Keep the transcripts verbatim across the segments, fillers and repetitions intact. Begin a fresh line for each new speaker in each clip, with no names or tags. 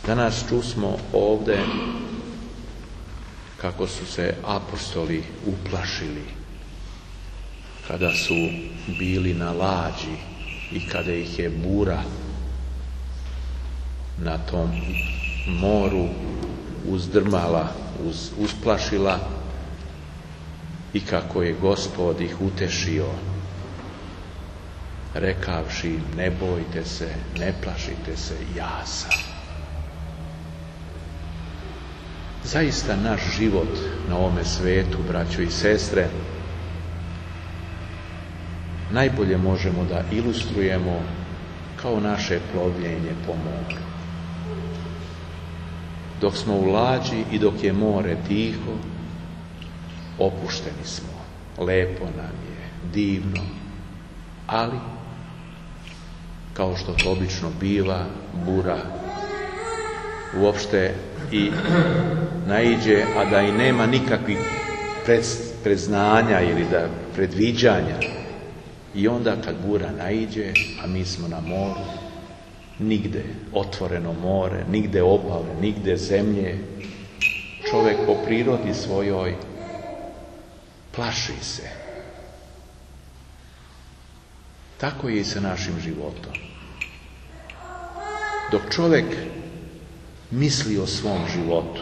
Danas čusmo ovdje kako su se apostoli uplašili kada su bili na lađi i kada ih je bura na tom moru uzdrmala, uz, usplašila i kako je Gospod ih utešio rekavši: ne bojte se, ne plašite se, ja sam. Zaista naš život na ovome svijetu, braćo i sestre, najbolje možemo da ilustrujemo kao naše plovljenje po moru. Dok smo u lađi i dok je more tiho, opušteni smo, lepo nam je, divno, ali kao što to obično biva, bura uopšte i naiđe, a da i nema nikakvih predznanja ili da predviđanja. I onda kad bura naiđe, a mi smo na moru, nigde otvoreno more, nigde obale, nigde zemlje, čovjek po prirodi svojoj plaši se. Tako je i sa našim životom. Dok čovjek misli o svom životu,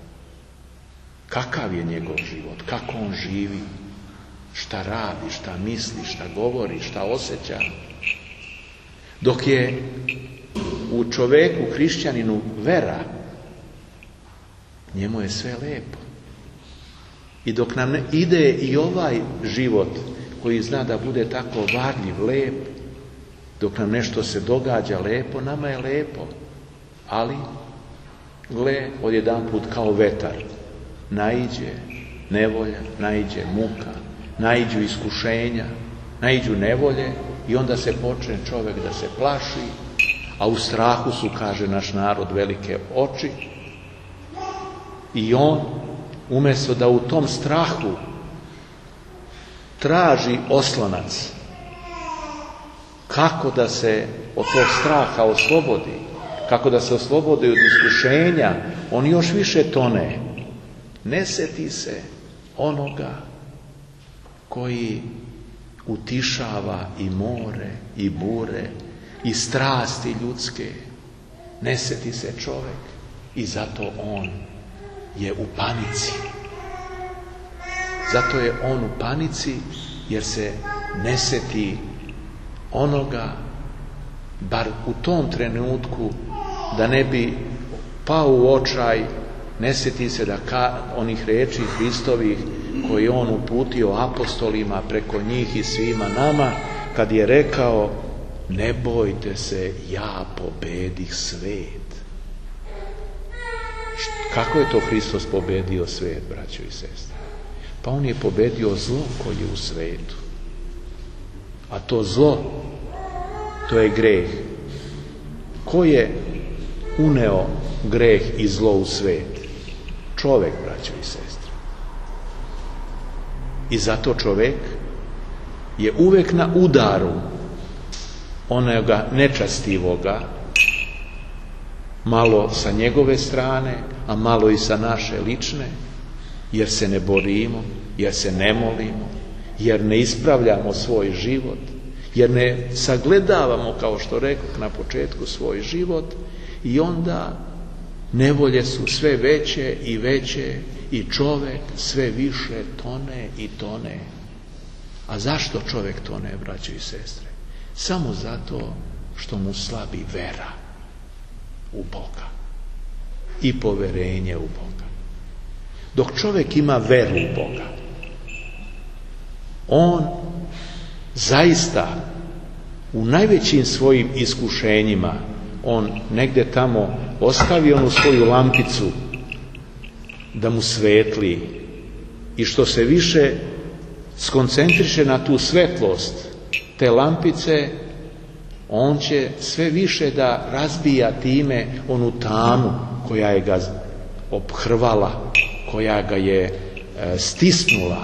kakav je njegov život, kako on živi, šta radi, šta misli, šta govori, šta osjeća, dok je u čovjeku, hrišćaninu, vera, njemu je sve lepo. I dok nam ne ide i ovaj život koji zna da bude tako varljiv, lep, dok nam nešto se događa lepo, nama je lepo. Ali, gle, odjedanput kao vetar, naiđe nevolja, naiđe muka, naiđu iskušenja, naiđu nevolje i onda se počne čovjek da se plaši, a u strahu su, kaže naš narod, velike oči. I on, umjesto da u tom strahu traži oslonac, kako da se od tog straha oslobodi, kako da se oslobodi od iskušenja, on još više tone. Ne seti se onoga koji utišava i more, i bure, i strasti ljudske. Ne seti se čovjek i zato on je u panici. Zato je on u panici jer se ne seti onoga, bar u tom trenutku, da ne bi pao u očaj, ne sjeti se da ka, onih riječi Hristovih koji on uputio apostolima preko njih i svima nama, kad je rekao: ne bojte se, ja pobedih svijet. Kako je to Hristos pobedio svijet, braćo i sestre? Pa on je pobedio zlo koje je u svijetu. A to zlo, to je greh. Ko je uneo greh i zlo u svijet? Čovjek, braćo i sestre. I zato čovjek je uvijek na udaru onoga nečastivoga, malo sa njegove strane, a malo i sa naše lične, jer se ne borimo, jer se ne molimo, jer ne ispravljamo svoj život, jer ne sagledavamo, kao što rekoh na početku, svoj život, i onda nevolje su sve veće i veće i čovjek sve više tone i tone. A zašto čovjek tone, braćo i sestre? Samo zato što mu slabi vera u Boga i poverenje u Boga. Dok čovjek ima veru u Boga, on zaista u najvećim svojim iskušenjima, on negdje tamo ostavi onu svoju lampicu da mu svetli, i što se više skoncentriše na tu svetlost te lampice, on će sve više da razbija time onu tamu koja je ga ophrvala, koja ga je e, stisnula.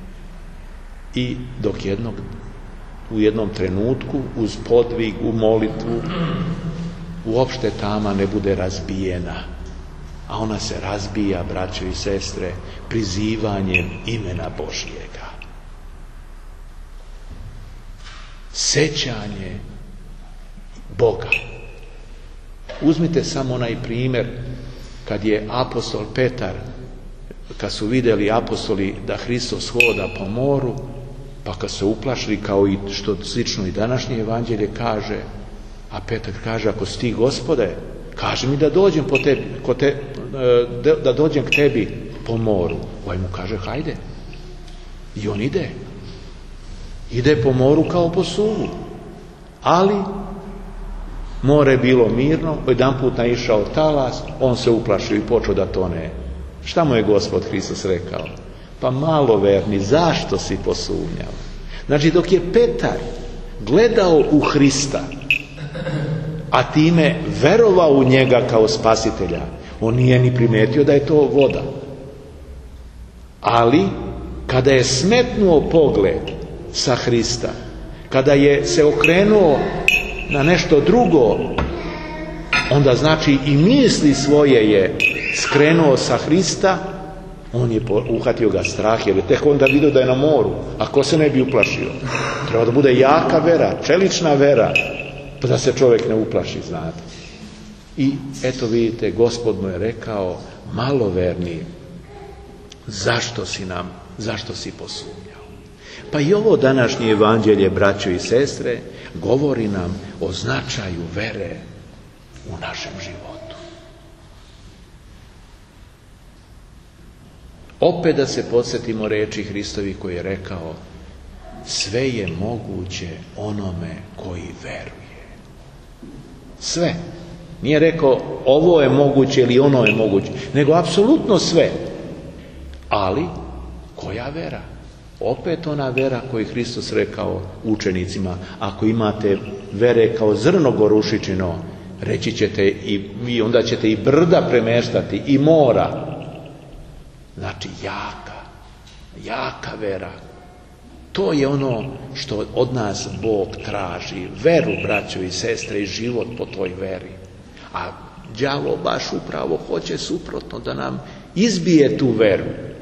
I dok jednog, u jednom trenutku, uz podvig, u molitvu, uopšte tama ne bude razbijena. A ona se razbija, braćo i sestre, prizivanjem imena Božjega. Sećanje Boga. Uzmite samo onaj primjer kad je apostol Petar, kad su vidjeli apostoli da Hristos hoda po moru, pa kad se uplašili, kao i što slično i današnje evanđelje kaže, a Petar kaže, ako si ti Gospode, kaži mi da dođem po tebi, ko te, da dođem k tebi po moru. Ovaj mu kaže, hajde. I on ide. Ide po moru kao po suvu. Ali more je bilo mirno, jedan put naišao talas, on se uplašio i počeo da tone. Šta mu je Gospod Hristos rekao? Pa malo verni, zašto si posumnjao? Znači, dok je Petar gledao u Hrista, a time verovao u njega kao spasitelja, on nije ni primetio da je to voda. Ali kada je smetnuo pogled sa Hrista, kada je se okrenuo na nešto drugo, onda znači i misli svoje je skrenuo sa Hrista, on je uhvatio ga strah, jer je tek onda vidio da je na moru. Ako se ne bi uplašio, treba da bude jaka vera, čelična vera, pa da se čovjek ne uplaši, znate. I eto vidite, Gospod mu je rekao, maloverni, zašto si nam, zašto si posumnjao? Pa i ovo današnje evanđelje, braćo i sestre, govori nam o značaju vere u našem životu. Opet da se podsjetimo reči Hristovi koji je rekao, sve je moguće onome koji veruje. Sve. Nije rekao ovo je moguće ili ono je moguće, nego apsolutno sve. Ali koja vera? Opet ona vera koju je Hristos rekao učenicima, ako imate vere kao zrno gorušičino, reći ćete i vi, onda ćete i brda premeštati i mora. Znači jaka, jaka vera. To je ono što od nas Bog traži. Veru, braćo i sestre, i život po toj veri. A đavo baš upravo hoće suprotno, da nam izbije tu veru.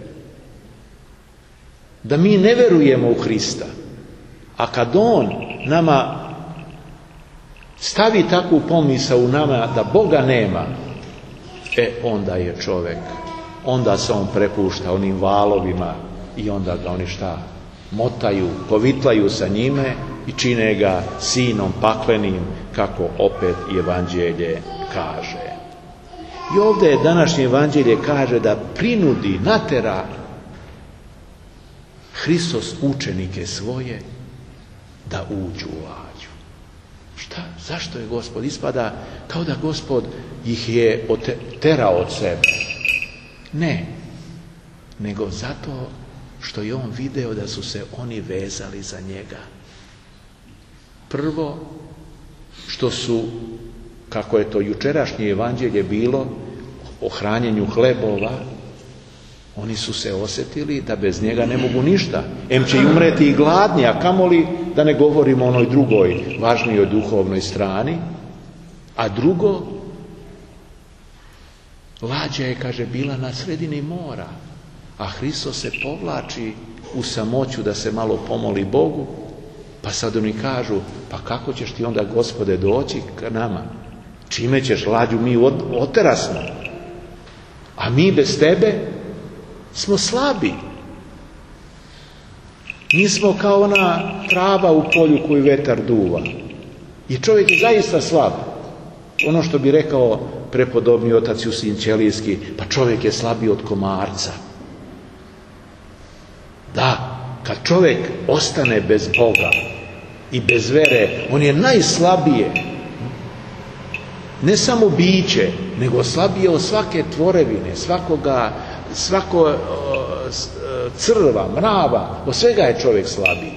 Da mi ne verujemo u Hrista. A kad On nama stavi takvu pomisao u nama da Boga nema, e onda je čovjek, onda se on prepušta onim valovima i onda ga oni šta? Motaju, povitlaju sa njime i čine ga sinom paklenim, kako opet evanđelje kaže. I ovdje današnje evanđelje kaže da prinudi, natera Hristos učenike svoje da uđu u lađu. Šta? Zašto je Gospod? Ispada kao da Gospod ih je terao od sebe. Ne, nego zato što je on video da su se oni vezali za njega. Prvo, što su, kako je to jučerašnje evanđelje bilo, o hranjenju hlebova, oni su se osjetili da bez njega ne mogu ništa. Em će i umreti i gladni, a kamoli da ne govorimo o onoj drugoj, važnijoj duhovnoj strani. A drugo, lađa je, kaže, bila na sredini mora, a Hristos se povlači u samoću da se malo pomoli Bogu, pa sad oni kažu, pa kako ćeš ti onda, Gospode, doći k nama? Čime ćeš, lađu mi oterasno? A mi bez tebe smo slabi. Mi smo kao ona trava u polju koju vetar duva. I čovjek je zaista slab. Ono što bi rekao prepodobni otac Jusin Ćelijski, pa čovjek je slabiji od komarca. Da, kad čovjek ostane bez Boga i bez vere, on je najslabije. Ne samo biće, nego slabije od svake tvorevine, svakoga, svako crva, mrava, od svega je čovjek slabiji.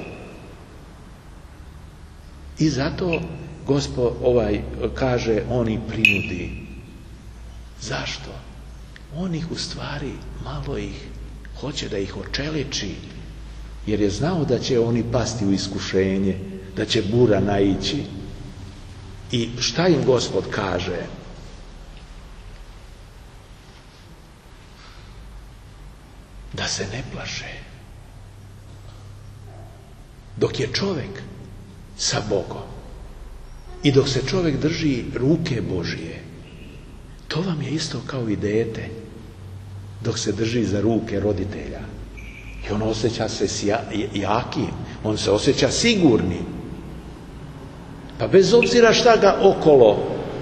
I zato Gospod ovaj kaže, on ih prinudi. Zašto? On ih u stvari, malo ih, hoće da ih očeliči, jer je znao da će oni pasti u iskušenje, da će bura naići. I šta im Gospod kaže? Da se ne plaše. Dok je čovjek sa Bogom i dok se čovjek drži ruke Božije, to vam je isto kao i dete dok se drži za ruke roditelja. I on osjeća se jakim, on se osjeća sigurnim. Pa bez obzira šta ga okolo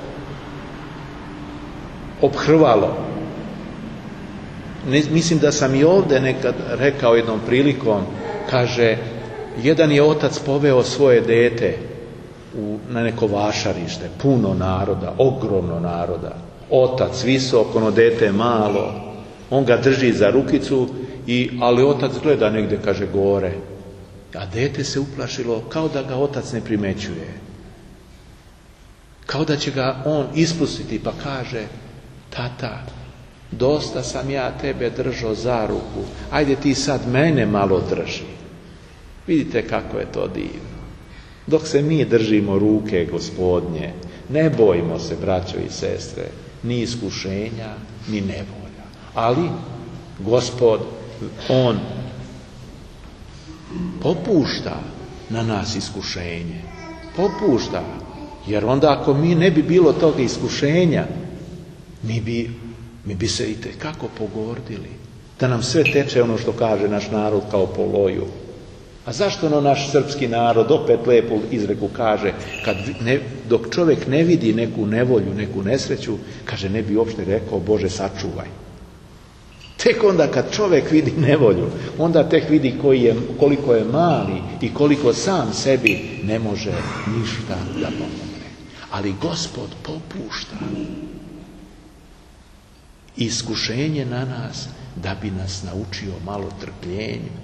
ophrvalo. Ne, mislim da sam i ovdje nekad rekao jednom prilikom, kaže, jedan je otac poveo svoje dete u, na neko vašarište, puno naroda, ogromno naroda. Otac visok, ono dete malo, on ga drži za rukicu, i, ali otac gleda negdje, kaže, gore. A dete se uplašilo kao da ga otac ne primećuje. Kao da će ga on ispustiti, pa kaže, tata, dosta sam ja tebe držao za ruku, ajde ti sad mene malo drži. Vidite kako je to divno. Dok se mi držimo ruke Gospodnje, ne bojimo se, braćo i sestre, ni iskušenja, ni nevolja. Ali Gospod, on popušta na nas iskušenje. Popušta. Jer onda ako mi ne bi bilo toga iskušenja, mi bi, mi bi se itekako pogordili. Da nam sve teče, ono što kaže naš narod, kao po loju. A zašto ono naš srpski narod opet lepu izreku kaže, kad ne, dok čovjek ne vidi neku nevolju, neku nesreću, kaže, ne bi uopšte rekao, Bože sačuvaj. Tek onda kad čovjek vidi nevolju, onda tek vidi koji je, koliko je mali i koliko sam sebi ne može ništa da pomogne. Ali Gospod popušta iskušenje na nas da bi nas naučio malo trpljenju.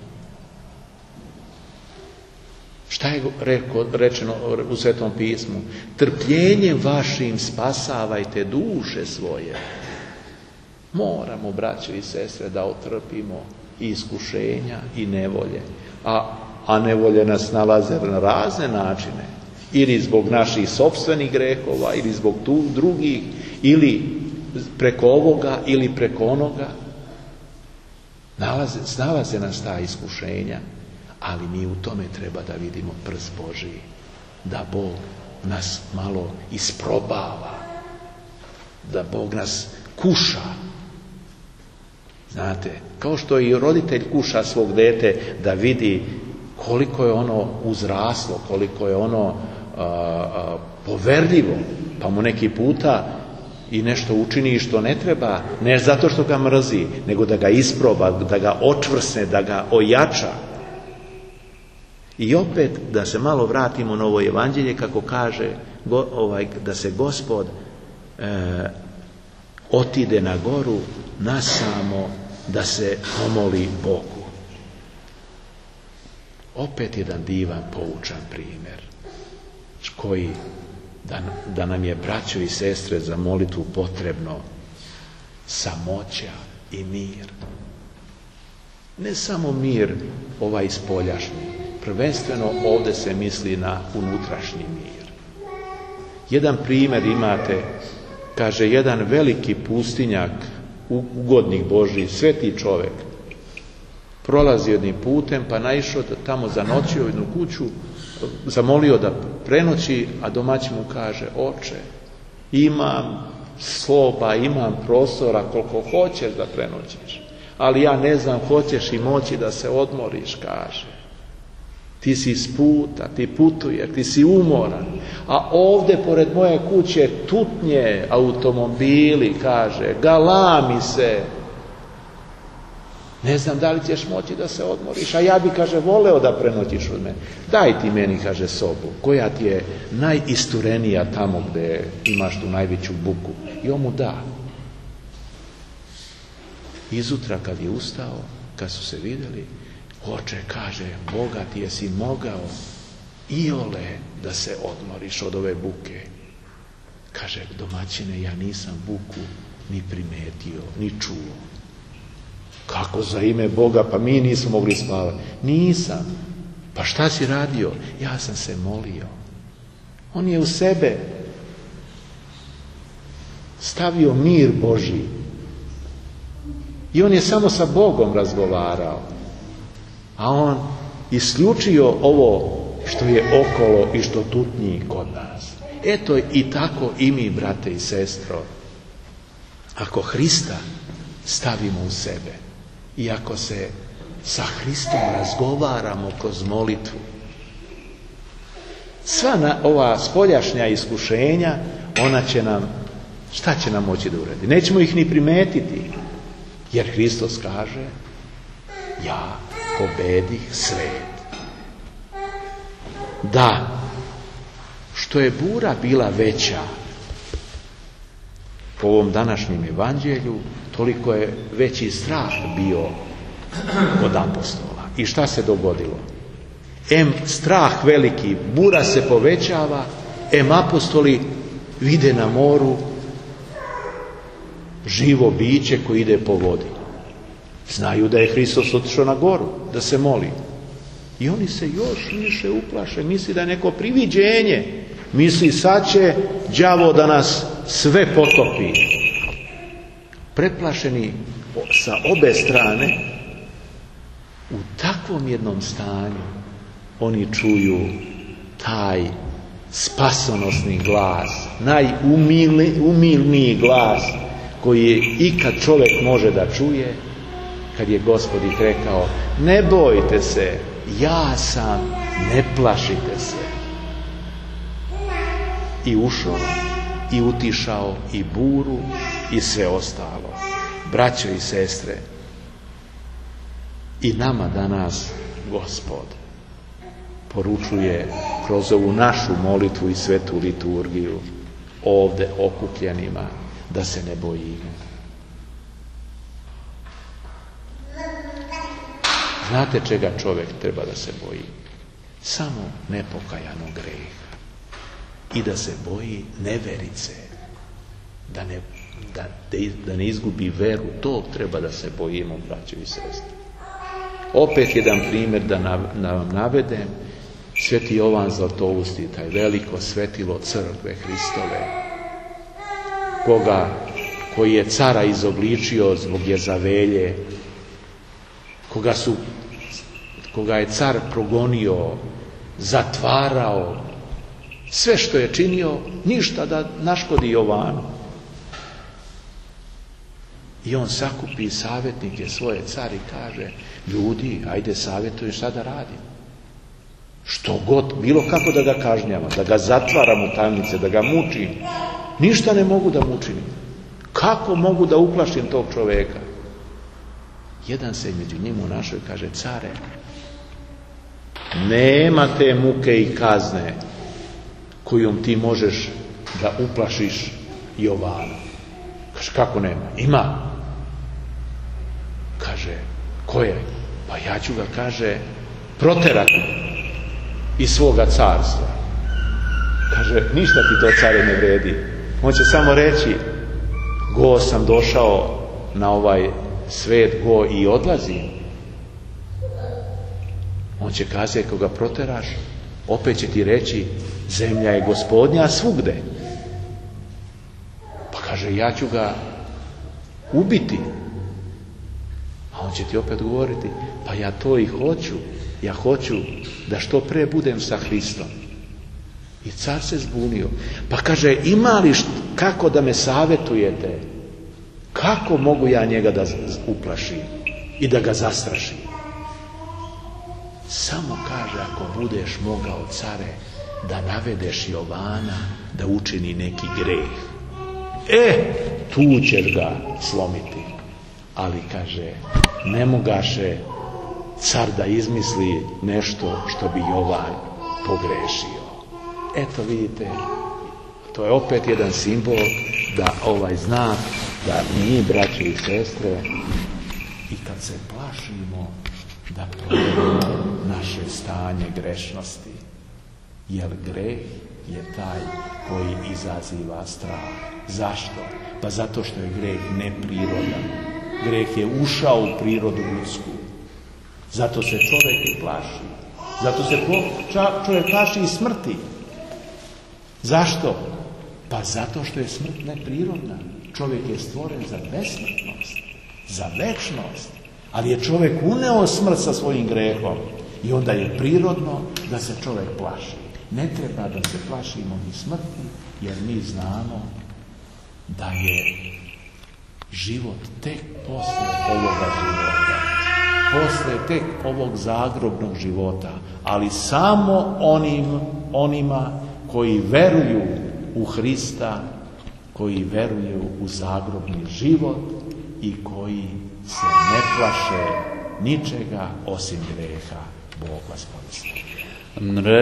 Šta je rečeno u Svetom pismu? Trpljenjem vašim spasavajte duše svoje. Moramo, braćo i sestre, da otrpimo i iskušenja i nevolje. A, a nevolje nas nalaze na razne načine. Ili zbog naših sopstvenih grehova, ili zbog tu drugih, ili preko ovoga, ili preko onoga. Nalaze, nalaze nas ta iskušenja, ali mi u tome treba da vidimo prst Božiji. Da Bog nas malo isprobava. Da Bog nas kuša. Znate, kao što i roditelj kuša svog dete da vidi koliko je ono uzraslo, koliko je ono a, a, poverljivo, pa mu neki puta i nešto učini što ne treba, ne zato što ga mrzi, nego da ga isproba, da ga očvrsne, da ga ojača. I opet da se malo vratimo na ovo evanđelje, kako kaže go, ovaj, da se Gospod e, otide na goru nasamo da se pomoli Bogu. Opet jedan divan, poučan primjer koji da, da nam je, braćo i sestre, za molitvu potrebno samoća i mir. Ne samo mir ovaj spoljašnji, prvenstveno ovdje se misli na unutrašnji mir. Jedan primjer imate, kaže, jedan veliki pustinjak, ugodnik Božji, sveti čovjek, prolazi jednim putem, pa naišao tamo, zanoćio jednu kuću, zamolio da prenoći, a domaćin mu kaže, oče, imam soba, imam prostora koliko hoćeš da prenoćiš, ali ja ne znam, hoćeš i moći da se odmoriš, kaže. Ti si iz puta, ti putuješ, ti si umoran, a ovdje pored moje kuće tutnje automobili, kaže, galami se. Ne znam da li ćeš moći da se odmoriš, a ja bi, kaže, voleo da prenoćiš od mene. Daj ti meni, kaže, sobu, koja ti je najisturenija tamo gdje imaš tu najveću buku. I on mu da. Izutra kad je ustao, kad su se vidjeli, oče, kaže, Boga ti jesi mogao iole da se odmoriš od ove buke. Kaže, domaćine, ja nisam buku ni primetio, ni čuo. Kako za ime Boga? Pa mi nismo mogli spavati. Nisam. Pa šta si radio? Ja sam se molio. On je u sebe stavio mir Božji. I on je samo sa Bogom razgovarao. A on isključio ovo što je okolo i što tutnji kod nas. Eto i tako i mi, brate i sestro, ako Hrista stavimo u sebe i ako se sa Hristom razgovaramo kroz molitvu, sva na, ova spoljašnja iskušenja, ona će nam, šta će nam moći da uradi? Nećemo ih ni primetiti, jer Hristos kaže: ja pobedih svet. Da, što je bura bila veća po ovom današnjem evanđelju, toliko je veći strah bio od apostola. I šta se dogodilo? Em strah veliki, bura se povećava, em apostoli vide na moru živo biće koje ide po vodi. Znaju da je Hristos otišao na goru da se moli. I oni se još više uplaše, misli da je neko priviđenje. Misli sad će đavo da nas sve potopi. Preplašeni sa obe strane, u takvom jednom stanju oni čuju taj spasonosni glas, najumilniji glas koji je ikad čovjek može da čuje, kad je Gospod ih rekao: ne bojte se, ja sam, ne plašite se. I ušao i utišao i buru i sve ostalo. Braćo i sestre, i nama danas Gospod poručuje kroz ovu našu molitvu i svetu liturgiju ovdje okupljenima da se ne bojimo. Znate čega čovjek treba da se boji? Samo nepokajanog greha. I da se boji neverice. Da ne, da, da ne izgubi veru. To treba da se bojimo, braćo i sestre. Opet jedan primjer da vam navedem. Sveti Jovan Zlatousti, taj veliko svetilo crkve Hristove, koga, koji je cara izobličio zbog Jezavelje, koga, su, koga je car progonio, zatvarao, sve što je činio, ništa da naškodi Jovanu. I on sakupi savjetnike svoje, car, i kaže: ljudi, ajde savjetuju šta da radim. Što god, bilo kako da ga kažnjava, da ga zatvaram u tamnice, da ga mučim. Ništa ne mogu da mučim. Kako mogu da uplašim tog čovjeka? Jedan se među njima našao i kaže: care, nema te muke i kazne kojom ti možeš da uplašiš Jovana. Kaže: kako nema? Ima. Kaže: ko je? Pa ja ću ga, kaže, proterati iz svoga carstva. Kaže: ništa ti to, care, ne vredi. On će samo reći: go, sam došao na ovaj svet, go i odlazim. On će kazati, ako ga proteraš, opet će ti reći: zemlja je Gospodnja svugde. Pa kaže: ja ću ga ubiti. A on će ti opet govoriti: pa ja to i hoću. Ja hoću da što pre budem sa Hristom. I car se zbunio. Pa kaže: ima li št, kako da me savjetujete? Kako mogu ja njega da uplašim i da ga zastrašim? Samo kaže, ako budeš mogao, care, da navedeš Jovana da učini neki greh. E, tu ćeš ga slomiti. Ali, kaže, ne mogaše car da izmisli nešto što bi Jovan pogrešio. Eto, vidite, to je opet jedan simbol da ovaj znak da mi, braće i sestre, i kad se plašimo, da provjerimo naše stanje grešnosti. Jer greh je taj koji izaziva strah. Zašto? Pa zato što je greh neprirodan. Greh je ušao u prirodu ljudsku. Zato se čovjek i plaši. Zato se čovjek plaši i smrti. Zašto? Pa zato što je smrt neprirodna. Čovjek je stvoren za besmrtnost, za večnost, ali je čovjek uneo smrt sa svojim grehom i onda je prirodno da se čovjek plaši. Ne treba da se plašimo ni smrti, jer mi znamo da je život tek posle ovoga života, posle tek ovog zagrobnog života, ali samo onim, onima koji veruju u Hrista, koji veruju u zagrobni život i koji se ne plaše ničega osim greha. Bog vas blagoslov.